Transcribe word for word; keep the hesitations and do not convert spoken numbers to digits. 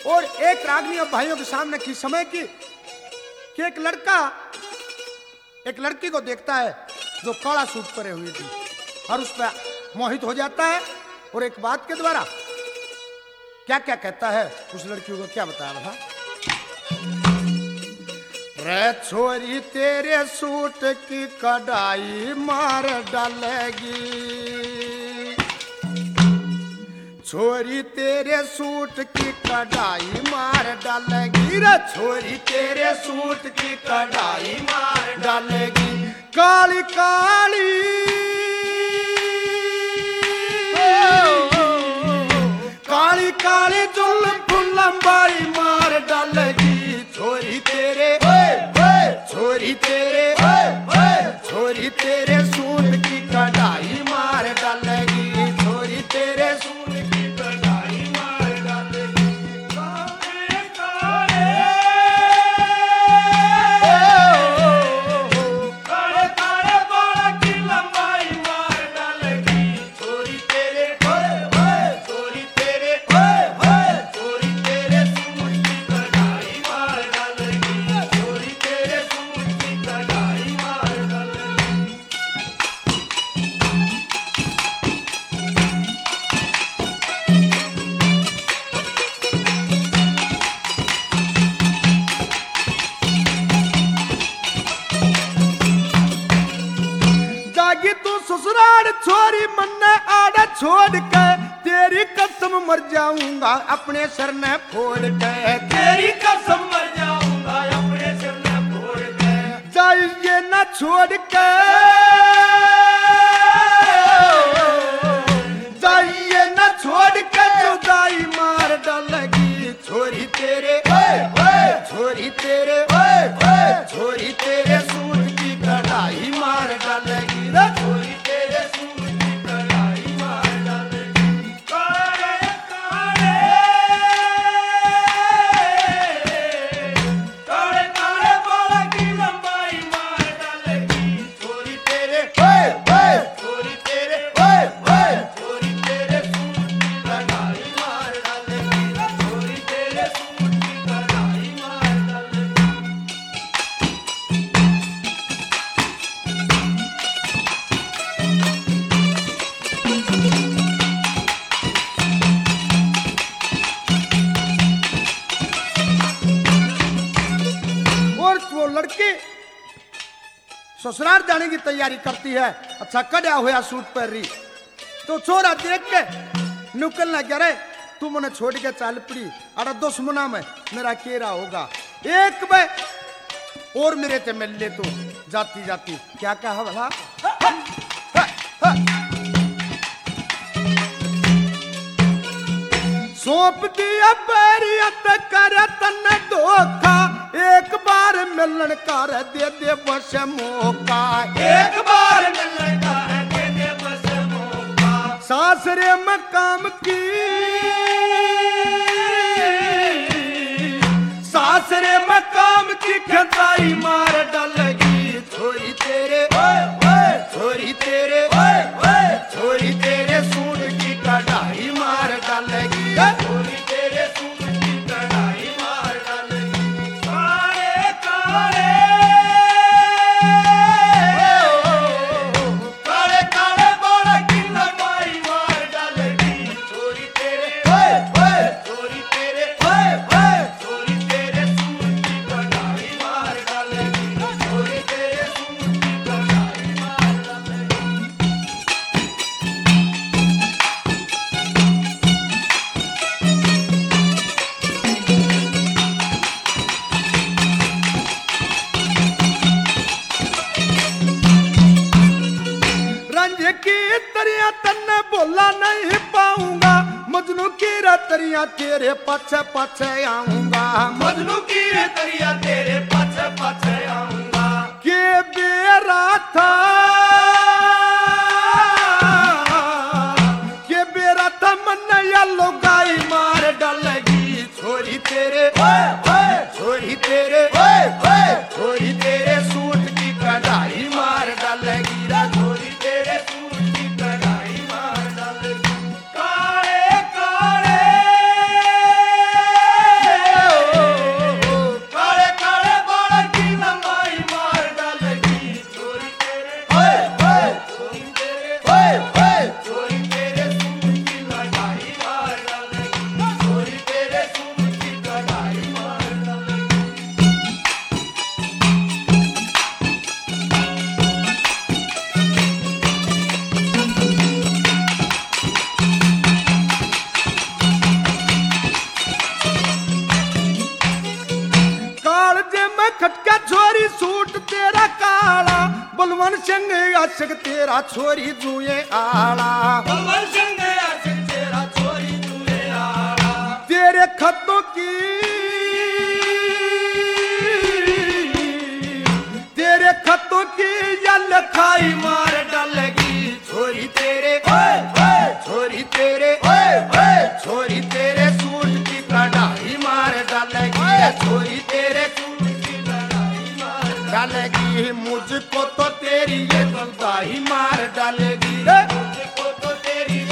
और एक रागनी अब भाइयों के सामने की समय की कि एक लड़का एक लड़की को देखता है जो काला सूट पहने हुई थी और उस पर मोहित हो जाता है और एक बात के द्वारा क्या क्या कहता है उस लड़की को क्या बताया बता। रे छोरी तेरे सूट की कढ़ाई मार डालेगी, छोरी तेरे सूट की कढ़ाई मार डालेगी, रे छोरी तेरे सूट की कढ़ाई मार डालेगी। काली काली काली काली जुल्फ लंबाई मार डालेगी, छोरी तेरे छोरी तेरे छोरी तेरे सूट की कढ़ाई मार डालेगी, छोरी तेरे सूट की कढ़ाई मार डालेगी। काले काले काले काले बाल की लंबाई मार डालेगी, छोरी तेरे छोरी तेरे छोरी तेरे सूट की कढ़ाई मार डालेगी, छोरी तेरे सूट की कढ़ाई मार डालेगी। जागी तू ससुराल छोरी मन आड़ा छोड़ के, तेरी कसम मर जाऊंगा अपने सर ने फोड़ के, तेरी कसम मर जाऊंगा अपने सर ने फोड़ के। जाइए न छोड़ के जाइए न छोड़ के जुदाई मार डालेगी, छोरी तेरे छोरी तेरे छोरी तेरे सूट की कढ़ाई मार डालेगी, रे छोरी तेरे सूट की कढ़ाई मार डालेगी। काले काले काले काले बाल की लंबाई मार डालेगी, छोरी तेरे छोरी तेरे छोरी तेरे सूट की कढ़ाई मार डालेगी, रे छोरी तेरे सूट की कढ़ाई मार डालेगी। और वो लड़की ससुराल जाने की तैयारी करती है, अच्छा कड़ा हुआ सूट पहन रही तो छोरा देख के निकलना क्या रे तू मने छोड़ के चाल पड़ी, अरे दुश्मना में मेरा केरा होगा एक बे और मेरे ते मिल ले तो जाती जाती क्या कहा भला। सौंप दिया बैरियत कर तन धोखा, एक बार मिलन कर दे दे बस मौका, एक बार मिलन कर दे दे बस मौका। सासरे में काम की सासरे में काम की खताई मार डालेगी, छोरी तेरे छोरी तेरे छोरी तेरे सूट की कढ़ाई मार डालेगी, छोरी तेरे सूट की कढ़ाई मार डालेगी। काले काले काले काले बाल की लंबाई मार डालेगी, छोरी तेरे छोरी तेरे छोरी तेरे सूट की कढ़ाई मार डालेगी, छोरी तेरे सूट की कढ़ाई मार डालेगी। रंज की तरिया तन्ने बोला नहीं पाऊंगा, मजनू की रतरिया तेरे पाछे पाछे आऊंगा, मजनू की रतरिया तेरे पाछे पाछे आऊंगा। के बेरा था के बेरा था मन या लोगाई मार डालेगी, छोरी तेरे छोरी तेरे छोरी तेरे सूट की कढ़ाई मार डालेगी, रे छोरी तेरे सूट की कढ़ाई मार डालेगी। काले काले बलवन सिंह आशिक तेरा छोरी जुए आला बलवन सिंह आशिक तेरा छोरी जुए आला तेरे खतों की तेरे खतों की यल खाई मार डालेगी छोरी तेरे ओए ओए छोरी तेरे ओए ओए छोरी तेरे सूट की कढ़ाई मार डालेगी छोरी तेरे सूट की कढ़ाई मार डालेगी मुझको तो तेरी ये कढ़ाई मार डालेगी मुझको तो तेरी